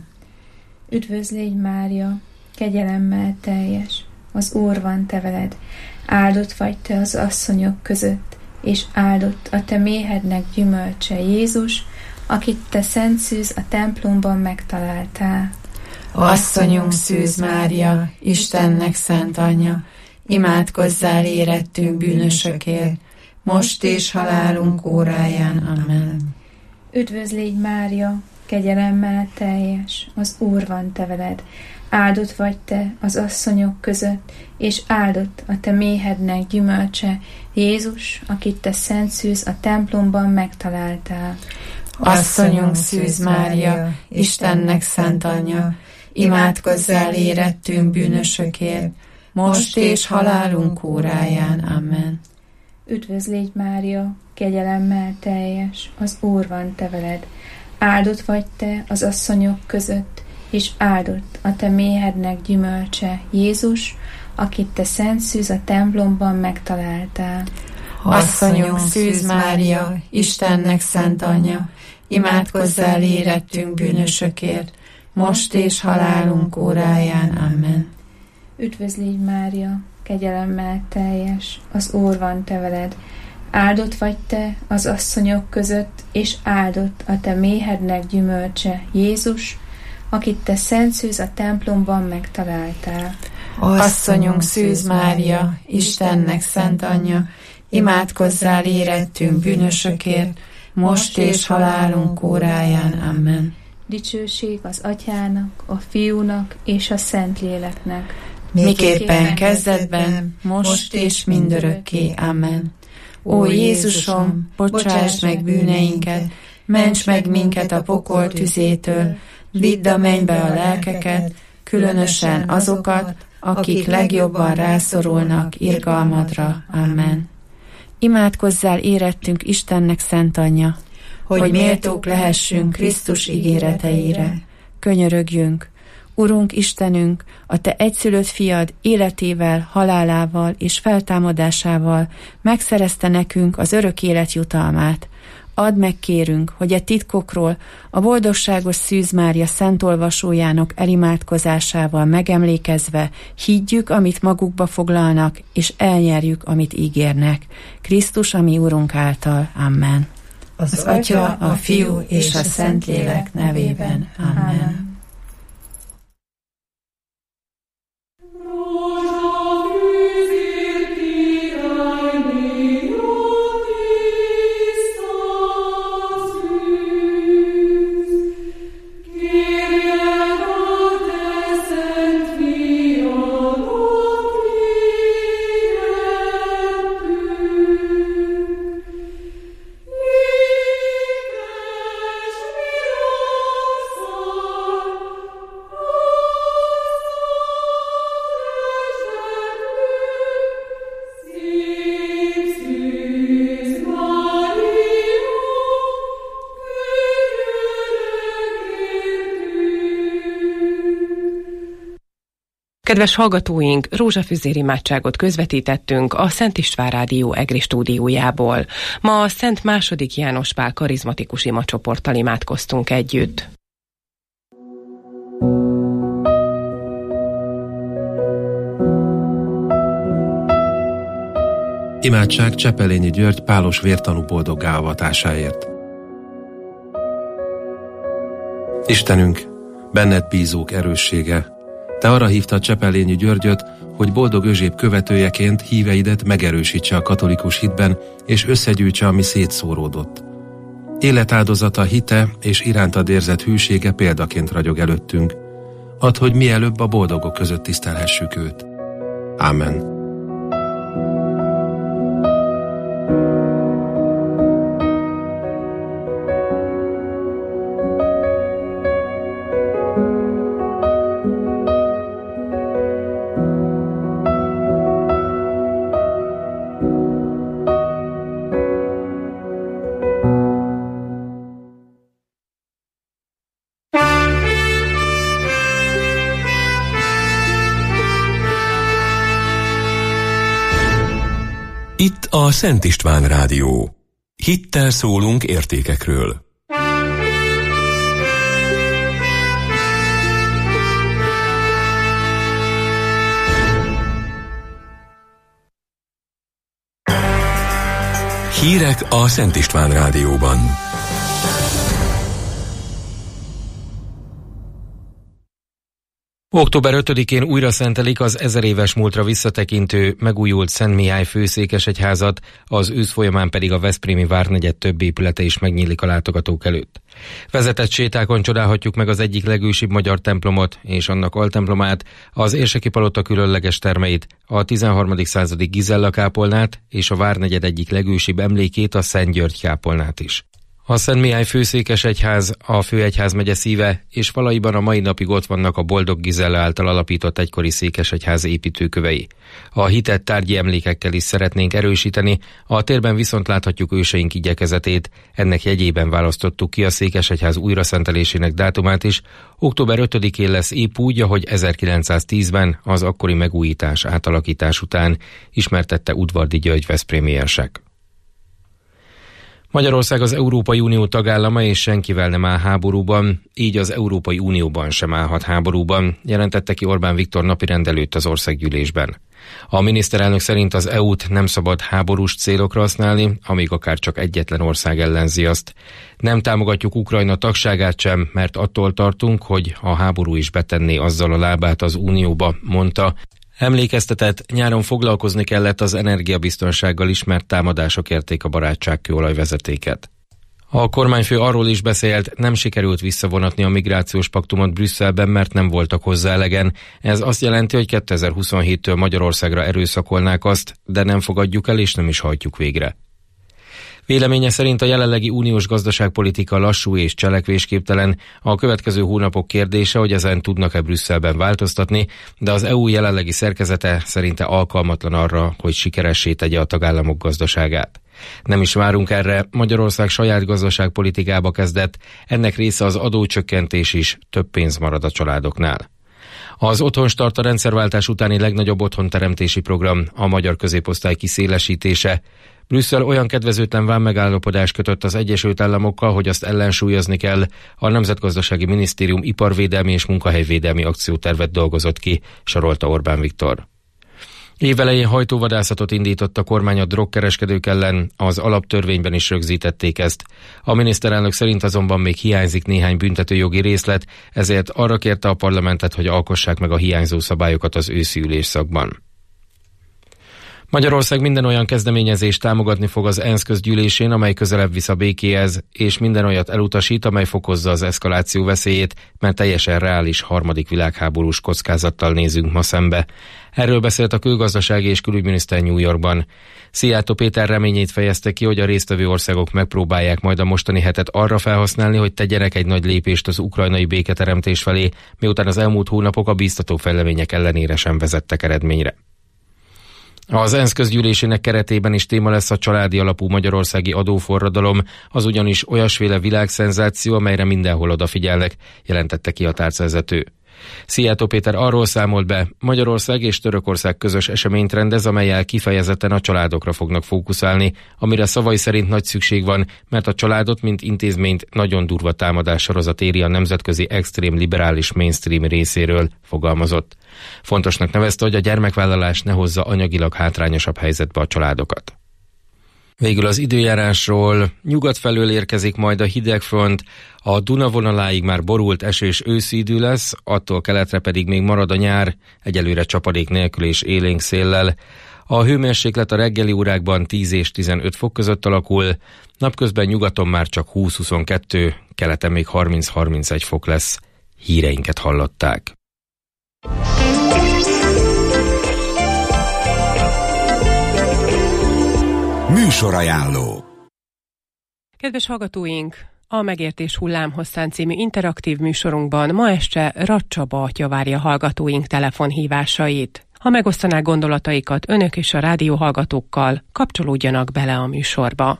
Üdvözl légy Mária, kegyelemmel teljes, az Úr van te veled. Áldott vagy te az asszonyok között, és áldott a te méhednek gyümölcse, Jézus, akit te szent szűz a templomban megtaláltál. Asszonyunk Szűz Mária, Istennek szent anyja, imádkozzál érettünk bűnösökért, most és halálunk óráján. Amen. Üdvözl légy Mária, kegyelemmel teljes, az Úr van te veled. Áldott vagy te az asszonyok között, és áldott a te méhednek gyümölcse, Jézus, akit te szent szűz a templomban megtaláltál. Asszonyunk Szűz Mária, Istennek szent anyja, imádkozzál érettünk bűnösökért, most és halálunk óráján. Amen. Üdvözl légy, Mária, kegyelemmel teljes, az Úr van te veled. Áldott vagy te az asszonyok között, és áldott a te méhednek gyümölcse, Jézus, akit te szent szűz a templomban megtaláltál. Asszonyunk Szűz Mária, Istennek szent anyja, imádkozzál érettünk bűnösökért, most és halálunk óráján. Amen. Üdvözl légy, Mária, kegyelemmel teljes, az Úr van te veled. Áldott vagy te az asszonyok között, és áldott a te méhednek gyümölcse, Jézus, akit te szent szűz a templomban megtaláltál. Asszonyunk Szűz Mária, Istennek szent anyja, imádkozzál érettünk bűnösökért, most és halálunk óráján. Amen. Dicsőség az Atyának, a Fiúnak és a Szentléleknek. Miképpen kezdetben, most és mindörökké. Amen. Ó Jézusom, bocsáss meg bűneinket, ments meg minket a pokol tüzétől, vidd a mennybe a lelkeket, különösen azokat, akik legjobban rászorulnak irgalmadra. Amen. Imádkozzál érettünk Istennek szent anyja, hogy, hogy méltók lehessünk Krisztus ígéreteire. Könyörögjünk! Urunk Istenünk, a te egyszülött fiad életével, halálával és feltámadásával megszerezte nekünk az örök élet jutalmát. Add meg, kérünk, hogy e titkokról a boldogságos Szűz Mária szent olvasójának elimádkozásával megemlékezve higgyük, amit magukba foglalnak, és elnyerjük, amit ígérnek. Krisztus, a mi Urunk által. Amen. Az, az Atya, a Fiú és a Szentlélek nevében. Amen. Kedves hallgatóink, rózsafüzér imádságot közvetítettünk a Szent István Rádió egri stúdiójából. Ma a Szent második János Pál karizmatikus imacsoporttal imádkoztunk együtt. Imádság Csepelényi György pálos vértanú boldoggá avatásáért. Istenünk, benned bízók erőssége, te arra hívtad Csepelényi Györgyöt, hogy boldog özséb követőjeként híveidet megerősítse a katolikus hitben, és összegyűjtse, ami szétszóródott. Életáldozata, hite és irántad érzett hűsége példaként ragyog előttünk. Add, hogy mielőbb a boldogok között tisztelhessük őt. Ámen. Itt a Szent István Rádió. Hittel szólunk értékekről. Hírek a Szent István Rádióban. október ötödikén újra szentelik az ezer éves múltra visszatekintő, megújult Szent Mihály főszékesegyházat, az ősz folyamán pedig a veszprémi várnegyed több épülete is megnyílik a látogatók előtt. Vezetett sétákon csodálhatjuk meg az egyik legősibb magyar templomot és annak altemplomát, az Érseki palota különleges termeit, a tizenharmadik századi Gizella kápolnát és a várnegyed egyik legősibb emlékét, a Szent György kápolnát is. A Szent Mihály Főszékesegyház, a Főegyházmegye szíve, és Valaiban a mai napig ott vannak a Boldog Gizella által alapított egykori székesegyház építőkövei. A hitet tárgyi emlékekkel is szeretnénk erősíteni, a térben viszont láthatjuk őseink igyekezetét, ennek jegyében választottuk ki a székesegyház újraszentelésének dátumát is. október ötödikén lesz épp úgy, ahogy ezerkilencszáztízben az akkori megújítás átalakítás után, ismertette Udvardy György veszprémi érsek. Magyarország az Európai Unió tagállama, és senkivel nem áll háborúban, így az Európai Unióban sem állhat háborúban, jelentette ki Orbán Viktor napirend előtt az országgyűlésben. A miniszterelnök szerint az é u-t nem szabad háborús célokra használni, amíg akár csak egyetlen ország ellenzi azt. Nem támogatjuk Ukrajna tagságát sem, mert attól tartunk, hogy a háború is betenné azzal a lábát az Unióba, mondta. Emlékeztetett, nyáron foglalkozni kellett az energiabiztonsággal is, mert támadások érték a barátságkőolajvezetéket. A kormányfő arról is beszélt, nem sikerült visszavonatni a migrációs paktumot Brüsszelben, mert nem voltak hozzá elegen. Ez azt jelenti, hogy kétezer-huszonhéttől Magyarországra erőszakolnák azt, de nem fogadjuk el és nem is hajtjuk végre. Véleménye szerint a jelenlegi uniós gazdaságpolitika lassú és cselekvésképtelen. A következő hónapok kérdése, hogy ezen tudnak-e Brüsszelben változtatni, de az é u jelenlegi szerkezete szerinte alkalmatlan arra, hogy sikeressé tegye a tagállamok gazdaságát. Nem is várunk erre, Magyarország saját gazdaságpolitikába kezdett, ennek része az adócsökkentés is, több pénz marad a családoknál. Az Otthonstart a rendszerváltás utáni legnagyobb otthonteremtési program, a magyar középosztály kiszélesítése. Brüsszel olyan kedvezőtlen vámmegállapodást kötött az Egyesült Államokkal, hogy azt ellensúlyozni kell. A Nemzetgazdasági Minisztérium iparvédelmi és munkahelyvédelmi akciótervet dolgozott ki, sorolta Orbán Viktor. Évelején hajtóvadászatot indított a kormány a drogkereskedők ellen, az alaptörvényben is rögzítették ezt. A miniszterelnök szerint azonban még hiányzik néhány büntetőjogi részlet, ezért arra kérte a parlamentet, hogy alkossák meg a hiányzó szabályokat az őszi ülésszakban. Magyarország minden olyan kezdeményezést támogatni fog az ENSZ közgyűlésén, amely közelebb visz a békéhez, és minden olyat elutasít, amely fokozza az eszkaláció veszélyét, mert teljesen reális harmadik világháborús kockázattal nézünk ma szembe. Erről beszélt a külgazdasági és külügyminiszter New Yorkban. Szijjártó Péter reményét fejezte ki, hogy a résztvevő országok megpróbálják majd a mostani hetet arra felhasználni, hogy tegyenek egy nagy lépést az ukrajnai béketeremtés felé, miután az elmúlt hónapok a bíztató fejlemények ellenére sem vezettek eredményre. Az ENSZ közgyűlésének keretében is téma lesz a családi alapú magyarországi adóforradalom, az ugyanis olyasféle világszenzáció, amelyre mindenhol odafigyelnek, jelentette ki a tárcavezető. Szijjártó Péter arról számolt be, Magyarország és Törökország közös eseményt rendez, amellyel kifejezetten a családokra fognak fókuszálni, amire szavai szerint nagy szükség van, mert a családot, mint intézményt nagyon durva támadássorozat éri a nemzetközi extrém liberális mainstream részéről, fogalmazott. Fontosnak nevezte, hogy a gyermekvállalás ne hozza anyagilag hátrányosabb helyzetbe a családokat. Végül az időjárásról: nyugat felől érkezik majd a hidegfront, a Duna vonaláig már borult esős őszi idő lesz, attól keletre pedig még marad a nyár, egyelőre csapadék nélkül és élénk széllel. A hőmérséklet a reggeli órákban tíz és tizenöt fok között alakul, napközben nyugaton már csak húsz-huszonkettő, keleten még harminc-harmincegy fok lesz. Híreinket hallották. Műsorajánló. Kedves hallgatóink! A Megértés hullámhosszán című interaktív műsorunkban ma este Rath Csaba atya várja hallgatóink telefonhívásait. Ha megosztanák gondolataikat önök és a rádióhallgatókkal, kapcsolódjanak bele a műsorba.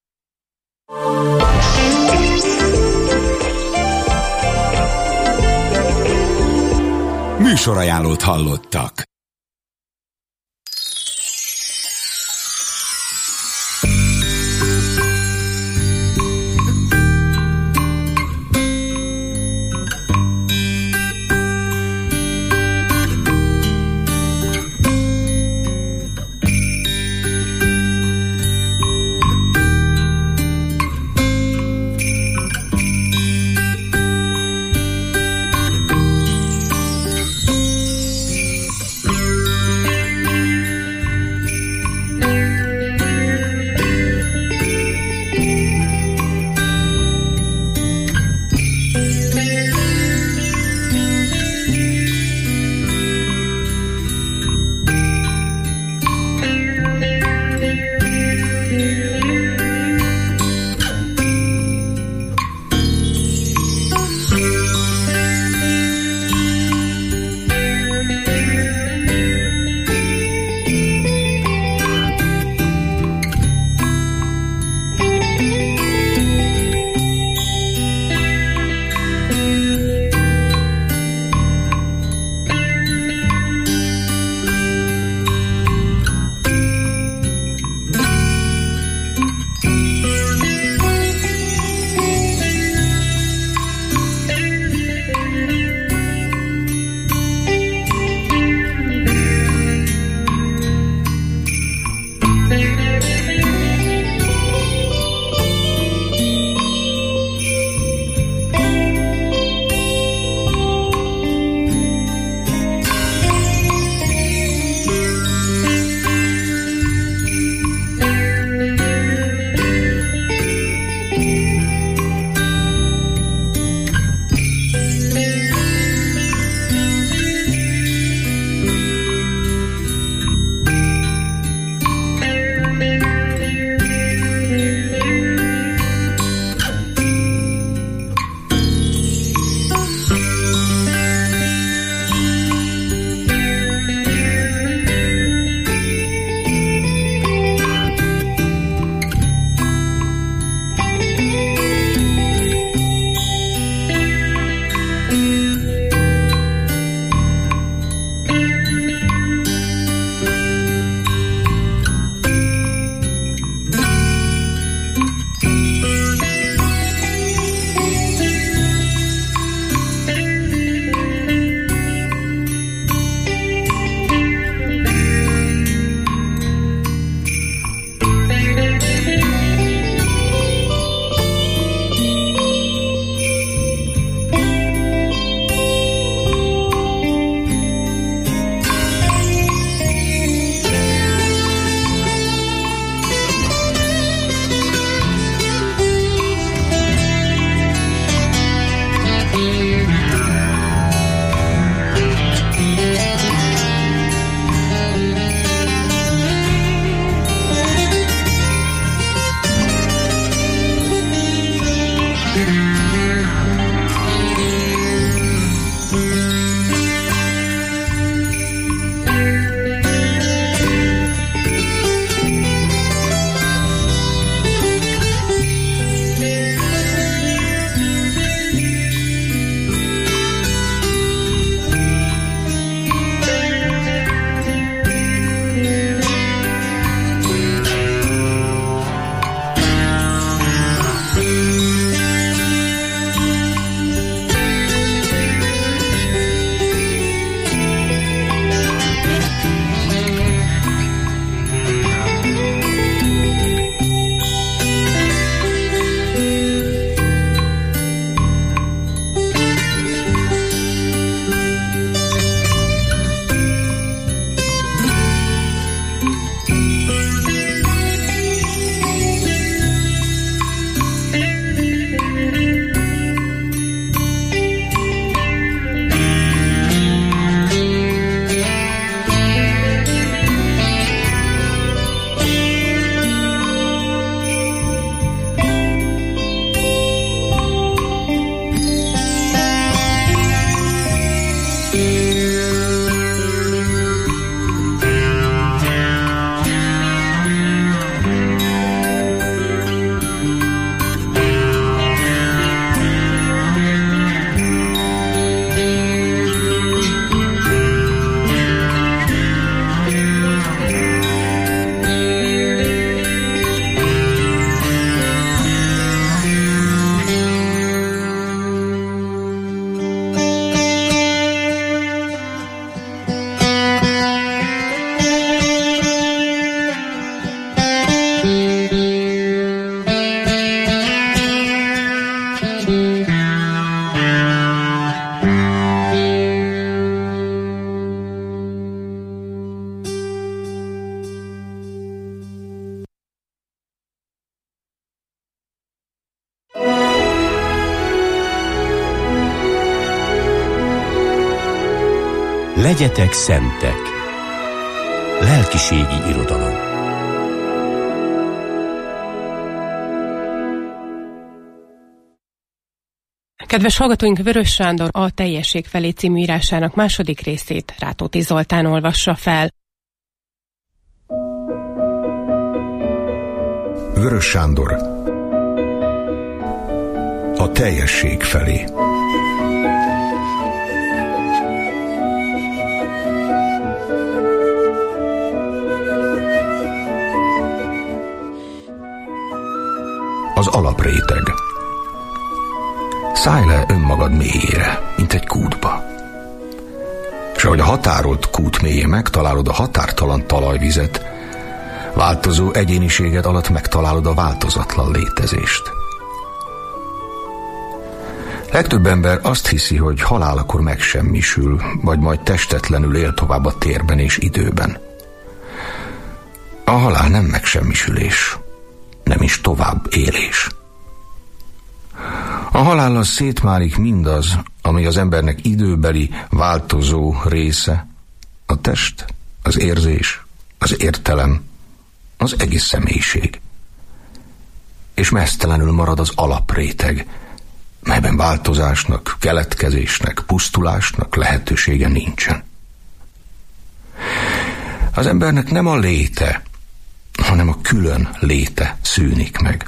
Műsorajánlót hallottak. Legyetek szentek. Lelkiségi irodalom. Kedves hallgatóink, Vörös Sándor a Teljesség felé című írásának második részét Rátóti Zoltán olvassa fel. Vörös Sándor a teljesség felé. Az alapréteg. Szállj le önmagad mélyére, mint egy kútba. És ahogy a határolt kút mélyén megtalálod a határtalan talajvizet, változó egyéniséged alatt megtalálod a változatlan létezést. Legtöbb ember azt hiszi, hogy halálakor megsemmisül, vagy majd testetlenül él tovább a térben és időben. A halál nem megsemmisülés, nem is tovább élés. A halállal szétmálik mindaz, ami az embernek időbeli, változó része, a test, az érzés, az értelem, az egész személyiség. És meztelenül marad az alapréteg, melyben változásnak, keletkezésnek, pusztulásnak lehetősége nincsen. Az embernek nem a léte, hanem a külön léte szűnik meg.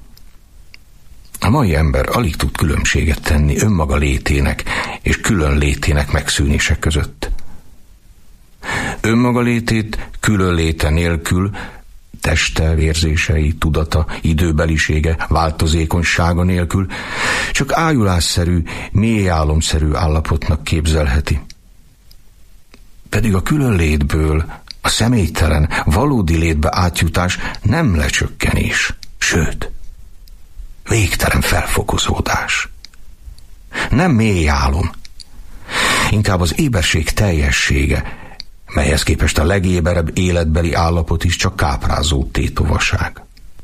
A mai ember alig tud különbséget tenni önmaga létének és külön létének megszűnése között. Önmaga létét külön léte nélkül, teste, érzései, tudata, időbelisége, változékonysága nélkül csak ájulásszerű, mély álomszerű állapotnak képzelheti. Pedig a külön létből a személytelen, valódi létbe átjutás nem lecsökkenés, sőt, végtelen felfokozódás. Nem mély álom, inkább az éberség teljessége, melyhez képest a legéberebb életbeli állapot is csak káprázó tétovaság.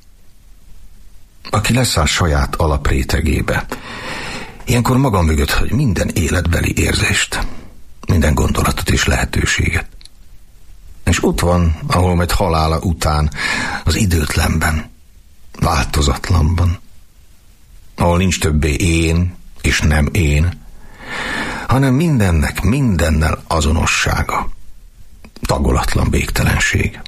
Aki leszáll saját alaprétegébe, ilyenkor maga mögött hagy minden életbeli érzést, minden gondolatot és lehetőséget. És ott van, ahol majd halála után, az időtlenben, változatlanban, ahol nincs többé én és nem én, hanem mindennek mindennel azonossága, tagolatlan végtelenség.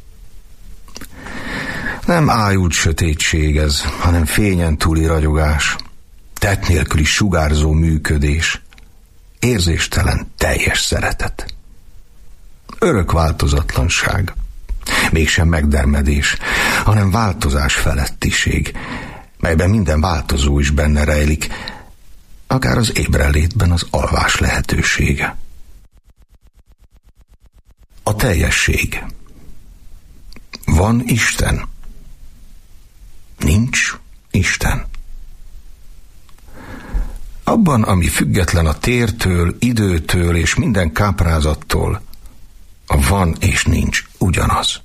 Nem ájult sötétség ez, hanem fényen túli ragyogás, tett nélküli sugárzó működés, érzéstelen teljes szeretet. Örök változatlanság, mégsem megdermedés, hanem változás felettiség, melyben minden változó is benne rejlik, akár az ébrenlétben az alvás lehetősége. A teljesség. Van Isten? Nincs Isten. Abban, ami független a tértől, időtől és minden káprázattól, a van és nincs ugyanaz.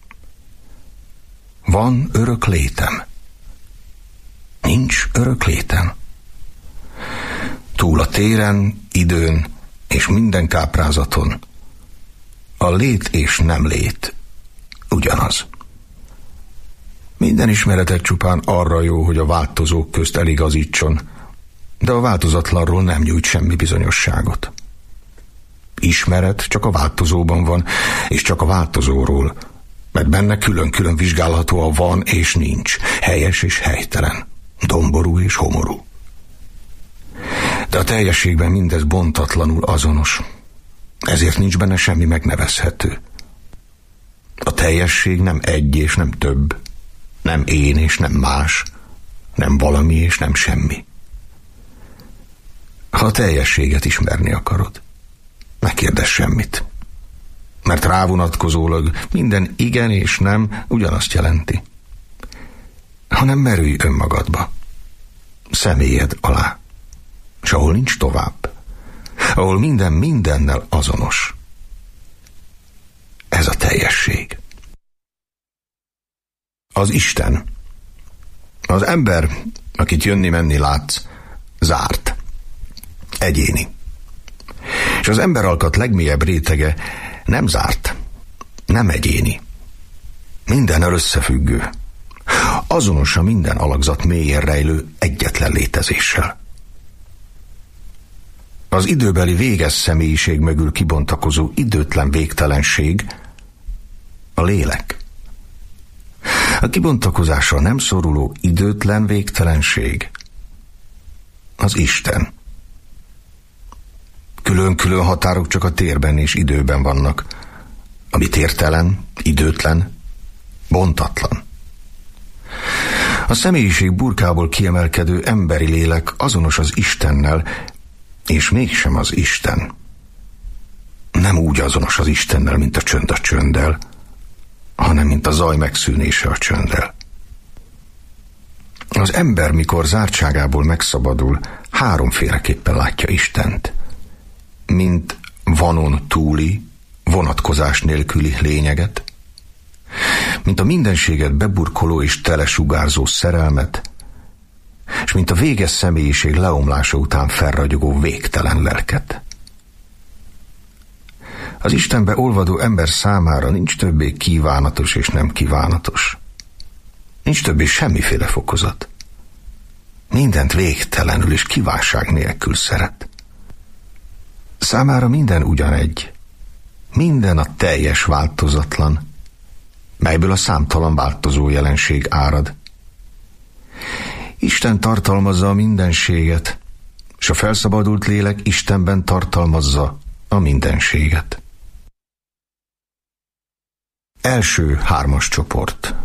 Van örök létem. Nincs örök létem. Túl a téren, időn és minden káprázaton a lét és nem lét ugyanaz. Minden ismeretet csupán arra jó, hogy a változók közt eligazítson, de a változatlanról nem nyújt semmi bizonyosságot. Ismeret csak a változóban van, és csak a változóról, mert benne külön-külön vizsgálható a van és nincs, helyes és helytelen, domború és homorú. De a teljességben mindez bontatlanul azonos, ezért nincs benne semmi megnevezhető. A teljesség nem egy és nem több, nem én és nem más, nem valami és nem semmi. Ha a teljességet ismerni akarod, ne kérdezz semmit, mert rávonatkozólag minden igen és nem ugyanazt jelenti, hanem merülj önmagadba, személyed alá, és ahol nincs tovább, ahol minden mindennel azonos. Ez a teljesség. Az Isten. Az ember, akit jönni-menni látsz, zárt, egyéni. És az emberalkat legmélyebb rétege nem zárt, nem egyéni. Mindennel összefüggő. Azonos a minden alakzat mélyén rejlő egyetlen létezéssel. Az időbeli véges személyiség mögül kibontakozó időtlen végtelenség a lélek. A kibontakozásra nem szoruló időtlen végtelenség az Isten. Külön-külön határok csak a térben és időben vannak, ami tértelen, időtlen, bontatlan. A személyiség burkából kiemelkedő emberi lélek azonos az Istennel, és mégsem az Isten. Nem úgy azonos az Istennel, mint a csönd a csönddel, hanem mint a zaj megszűnése a csönddel. Az ember, mikor zártságából megszabadul, háromféleképpen látja Istent. Mint vanon túli, vonatkozás nélküli lényeget, mint a mindenséget beburkoló és telesugárzó szerelmet, és mint a véges személyiség leomlása után felragyogó végtelen lelket. Az Istenbe olvadó ember számára nincs többé kívánatos és nem kívánatos. Nincs többé semmiféle fokozat. Mindent végtelenül és kívánság nélkül szeret. Számára minden ugyanegy. Minden a teljes változatlan, melyből a számtalan változó jelenség árad. Isten tartalmazza a mindenséget, és a felszabadult lélek Istenben tartalmazza a mindenséget. Első hármas csoport.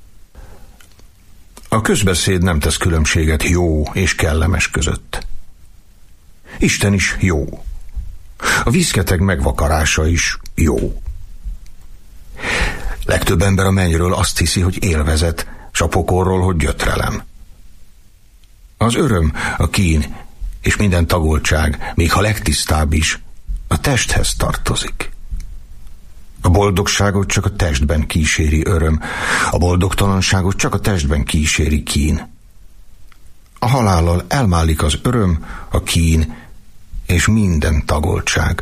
A közbeszéd nem tesz különbséget jó és kellemes között. Isten is jó. A vízketeg megvakarása is jó. Legtöbb ember a mennyről azt hiszi, hogy élvezet, s a pokolról, hogy gyötrelem. Az öröm, a kín és minden tagoltság, még ha legtisztább is, a testhez tartozik. A boldogságot csak a testben kíséri öröm, a boldogtalanságot csak a testben kíséri kín. A halállal elmálik az öröm, a kín és minden tagoltság.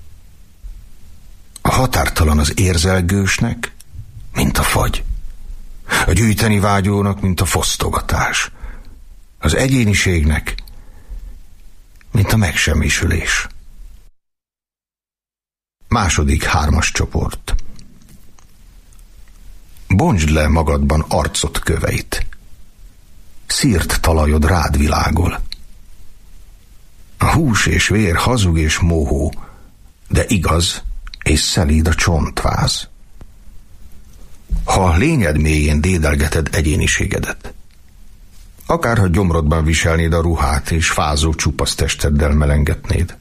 A határtalan az érzelgősnek, mint a fagy. A gyűjteni vágyónak, mint a fosztogatás. Az egyéniségnek, mint a megsemmisülés. Második hármas csoport. Bontsd le magadban arcot köveit. Szírt talajod rád világol. A hús és vér hazug és mohó, de igaz és szelíd a csontváz. Ha lényed mélyén dédelgeted egyéniségedet, akárha gyomrodban viselnéd a ruhát, és fázó csupasz testeddel melengetnéd.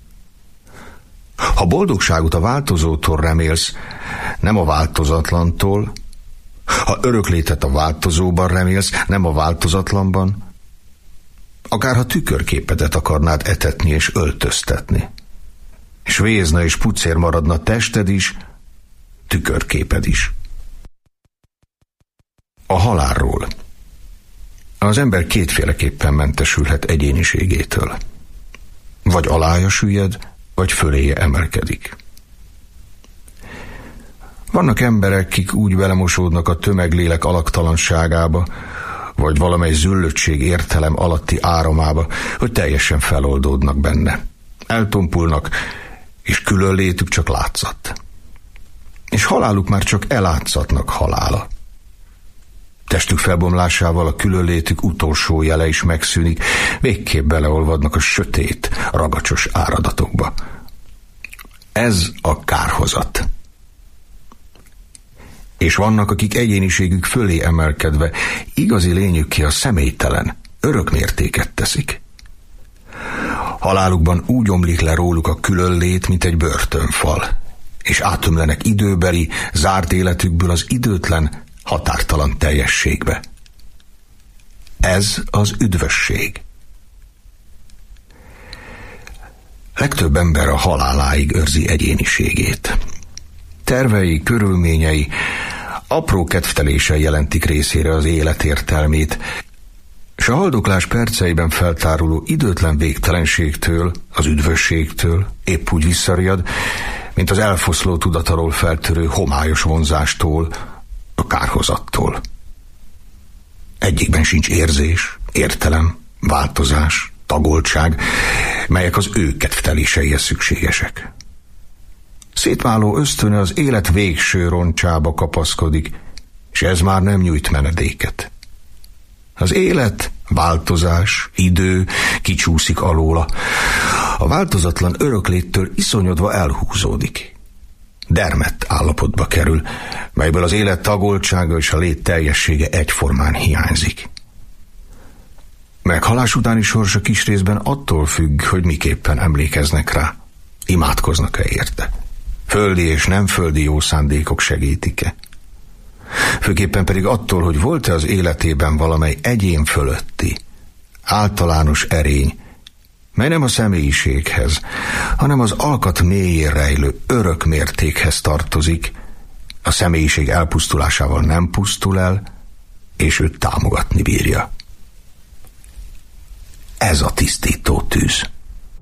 Ha boldogságot a változótól remélsz, nem a változatlantól, ha öröklétet a változóban remélsz, nem a változatlanban, akárha tükörképedet akarnád etetni és öltöztetni, és vézna és pucér maradna tested is, tükörképed is. A halálról. Az ember kétféleképpen mentesülhet egyéniségétől. Vagy alája süllyed, vagy föléje emelkedik. Vannak emberek, kik úgy belemosódnak a tömeglélek alaktalanságába, vagy valamely züllöttség értelem alatti áramába, hogy teljesen feloldódnak benne. Eltompulnak, és különlétük csak látszat. És haláluk már csak elátszatnak halála. Testük felbomlásával a különlétük utolsó jele is megszűnik, végképp beleolvadnak a sötét, ragacsos áradatokba. Ez a kárhozat. És vannak, akik egyéniségük fölé emelkedve igazi lényükké a személytelen, örök mértéket teszik. Halálukban úgy omlik le róluk a különlét, mint egy börtönfal, és átömlenek időbeli, zárt életükből az időtlen, határtalan teljességbe. Ez az üdvösség. Legtöbb ember a haláláig őrzi egyéniségét. Tervei, körülményei, apró kedvtelései jelentik részére az élet értelmét, és a haldoklás perceiben feltáruló időtlen végtelenségtől, az üdvösségtől épp úgy visszariad, mint az elfoszló tudat alól feltörő homályos vonzástól, a kárhozattól. Egyikben sincs érzés, értelem, változás, tagoltság, melyek az ő kedvteléseihez szükségesek. Szétváló ösztöne az élet végső roncsába kapaszkodik, és ez már nem nyújt menedéket. Az élet, változás, idő kicsúszik alóla. A változatlan örökléttől iszonyodva elhúzódik. Dermedt állapotba kerül, melyből az élet tagoltsága és a lét teljessége egyformán hiányzik. Meghalás utáni sorsa kis részben attól függ, hogy miképpen emlékeznek rá, imádkoznak-e érte. Földi és nem földi jó szándékok segítik-e. Főképpen pedig attól, hogy volt-e az életében valamely egyén fölötti, általános erény, mely nem a személyiséghez, hanem az alkat mélyén rejlő örök mértékhez tartozik, a személyiség elpusztulásával nem pusztul el, és őt támogatni bírja. Ez a tisztító tűz.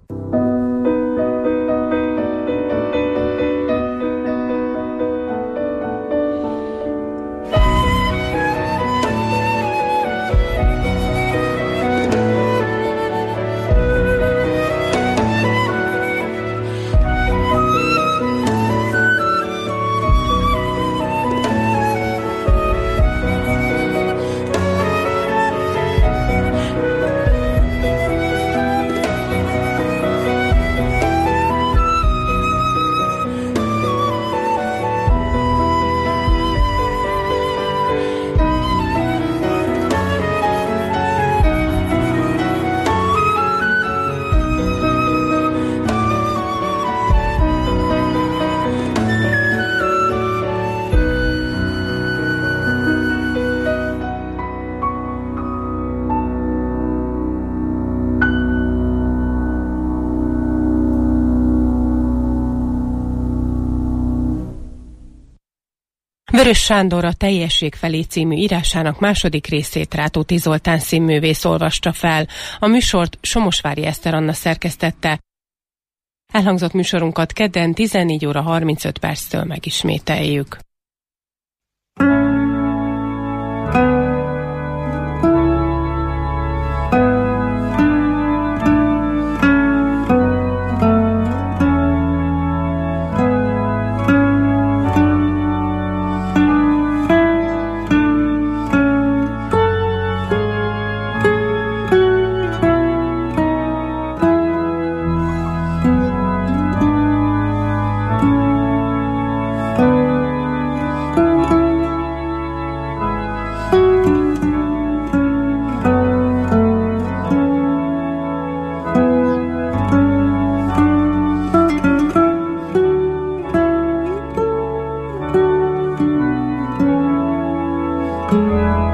Vörös Sándor a Teljesség felé című írásának második részét Rátóti Zoltán színművész olvasta fel. A műsort Somosvári Eszter Anna szerkesztette. Elhangzott műsorunkat kedden tizennégy óra harmincöt perctől megismételjük. Thank you.